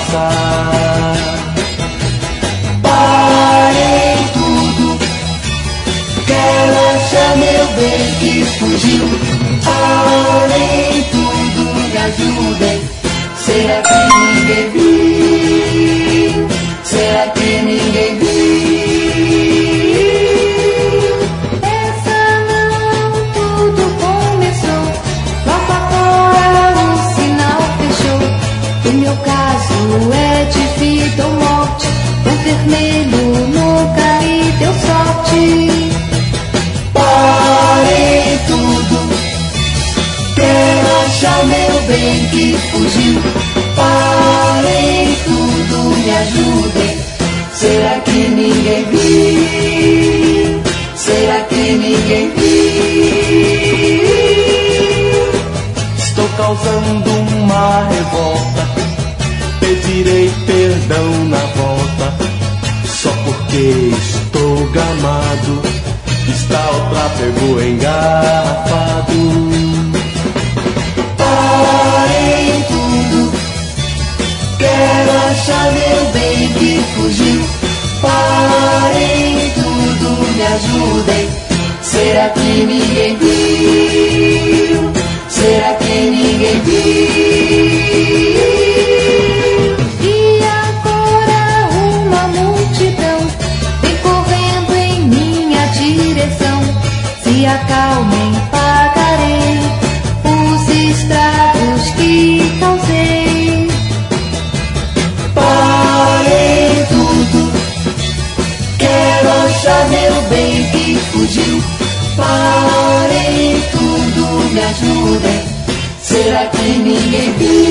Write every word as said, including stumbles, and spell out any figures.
passar. Parei tudo, quero achar meu bem que fugiu. Parei tudo, me ajudem. Será que ninguém viu? Será que ninguém viu? Essa não, tudo começou logo agora o sinal fechou. O meu caso é de vida ou morte. O vermelho nunca me deu sorte. Parei tudo, quero achar meu bem que fugiu. Parei tudo, me ajudem. Será que ninguém viu? Será que ninguém viu? Estou causando uma revolta, pedirei perdão na volta. Só porque estou gamado, está o tráfego engarrafado. Parei tudo, quero achar meu bem que fugiu. Parei tudo, me ajudem. Será que ninguém viu? Será que ninguém viu? E agora uma multidão vem correndo em minha direção. Se acalmem, pagarei os estragos que causei. Parei tudo, quero achar meu bem que fugiu. Parei tudo, me ajudem. Será que ninguém viu?